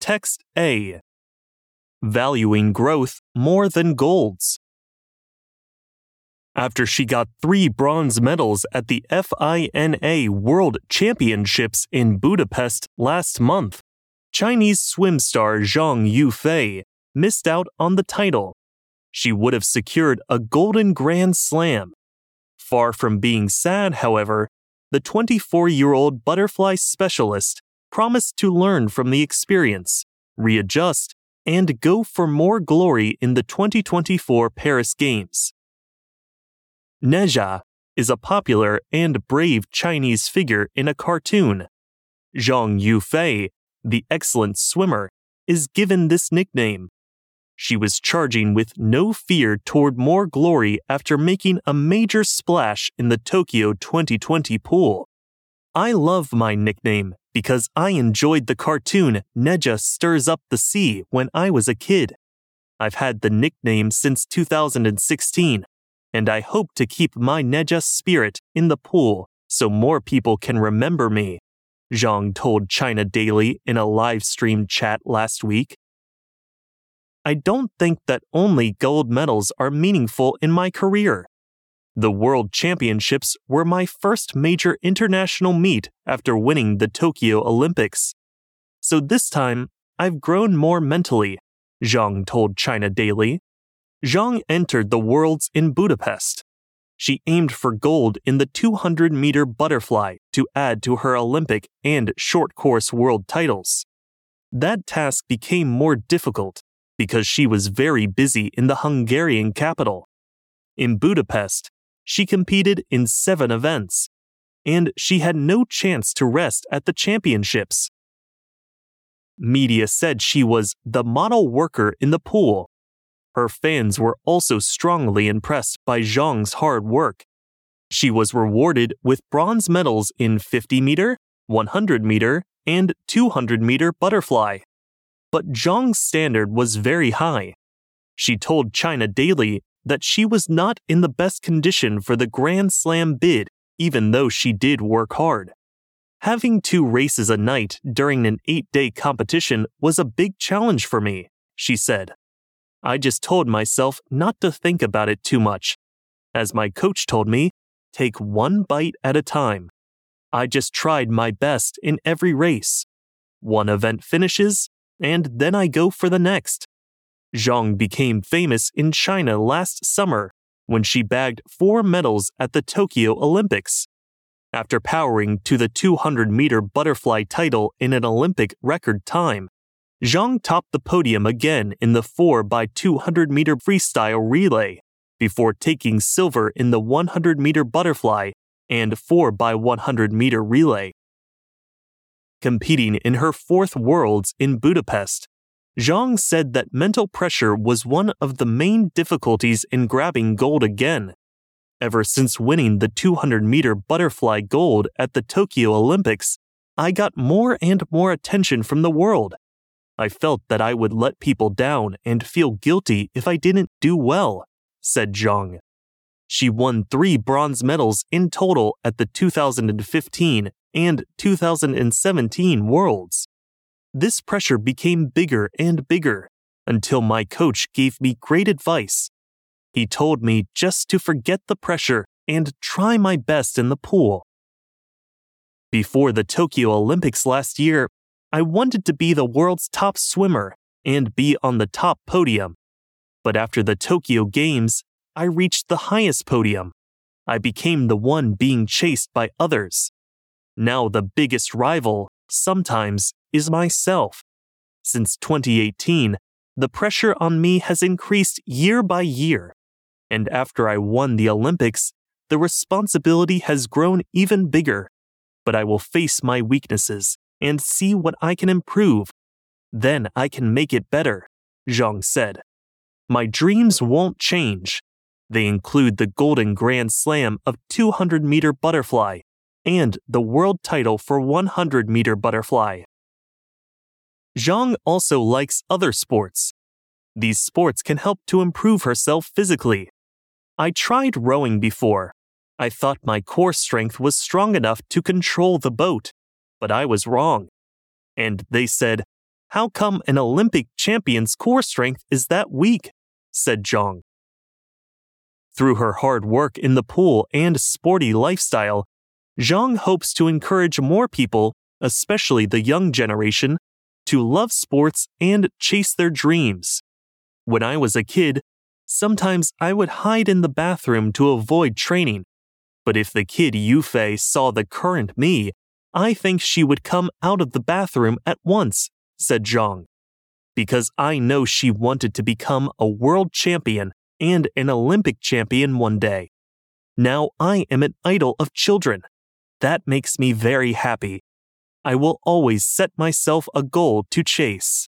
Text A. Valuing growth more than golds. After she got 3 bronze medals at the FINA World Championships in Budapest last month, Chinese swim star Zhang Yufei missed out on the title. She would have secured a golden Grand Slam. Far from being sad, however, the 24-year-old butterfly specialist promised to learn from the experience, readjust, and go for more glory in the 2024 Paris Games. Ne Zha is a popular and brave Chinese figure in a cartoon. Zhang Yufei, the excellent swimmer, is given this nickname. She was charging with no fear toward more glory after making a major splash in the Tokyo 2020 pool. I love my nickname because I enjoyed the cartoon Ne Zha Stirs Up the Sea when I was a kid. I've had the nickname since 2016, and I hope to keep my Ne Zha spirit in the pool so more people can remember me, Zhang told China Daily in a live-stream chat last week. I don't think that only gold medals are meaningful in my career. The World Championships were my first major international meet after winning the Tokyo Olympics. So this time, I've grown more mentally, Zhang told China Daily. Zhang entered the Worlds in Budapest. She aimed for gold in the 200-meter butterfly to add to her Olympic and short course world titles. That task became more difficult because she was very busy in the Hungarian capital. In Budapest, she competed in 7 events, and she had no chance to rest at the championships. Media said she was the model worker in the pool. Her fans were also strongly impressed by Zhang's hard work. She was rewarded with bronze medals in 50-meter, 100-meter, and 200-meter butterfly. But Zhang's standard was very high. She told China Daily that she was not in the best condition for the Grand Slam bid, even though she did work hard. Having 2 races a night during an 8-day competition was a big challenge for me, she said. I just told myself not to think about it too much. As my coach told me, take 1 bite at a time. I just tried my best in every race. 1 event finishes, and then I go for the next. Zhang became famous in China last summer when she bagged 4 medals at the Tokyo Olympics. After powering to the 200-meter butterfly title in an Olympic record time, Zhang topped the podium again in the 4x200-meter freestyle relay before taking silver in the 100-meter butterfly and 4x100-meter relay. Competing in her 4th Worlds in Budapest, Zhang said that mental pressure was one of the main difficulties in grabbing gold again. Ever since winning the 200-meter butterfly gold at the Tokyo Olympics, I got more and more attention from the world. I felt that I would let people down and feel guilty if I didn't do well, said Zhang. She won 3 bronze medals in total at the 2015 and 2017 Worlds. This pressure became bigger and bigger until my coach gave me great advice. He told me just to forget the pressure and try my best in the pool. Before the Tokyo Olympics last year, I wanted to be the world's top swimmer and be on the top podium. But after the Tokyo Games, I reached the highest podium. I became the one being chased by others. Now the biggest rival, sometimes, is myself. Since 2018, the pressure on me has increased year by year. And after I won the Olympics, the responsibility has grown even bigger. But I will face my weaknesses and see what I can improve. Then I can make it better, Zhang said. My dreams won't change. They include the Golden Grand Slam of 200-meter butterfly and the world title for 100-meter butterfly. Zhang also likes other sports. These sports can help to improve herself physically. I tried rowing before. I thought my core strength was strong enough to control the boat, but I was wrong. And they said, How come an Olympic champion's core strength is that weak? Said Zhang. Through her hard work in the pool and sporty lifestyle, Zhang hopes to encourage more people, especially the young generation, to love sports and chase their dreams. When I was a kid, sometimes I would hide in the bathroom to avoid training. But if the kid Yufei saw the current me, I think she would come out of the bathroom at once, said Zhang. Because I know she wanted to become a world champion and an Olympic champion one day. Now I am an idol of children. That makes me very happy. I will always set myself a goal to chase.